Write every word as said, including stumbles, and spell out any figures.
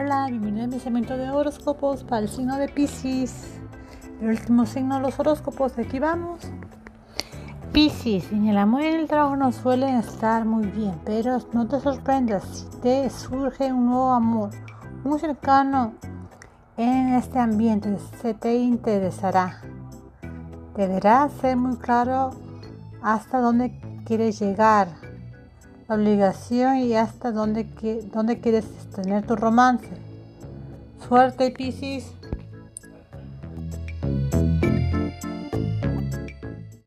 Hola, bienvenido a mi segmento de horóscopos para el signo de Piscis, el último signo de los horóscopos. Aquí vamos. Piscis, en el amor y en el trabajo no suelen estar muy bien, pero no te sorprendas si te surge un nuevo amor muy cercano en este ambiente, se te interesará. Deberás ser muy claro hasta dónde quieres llegar, la obligación y hasta dónde, dónde quieres tener tu romance. Suerte, Piscis.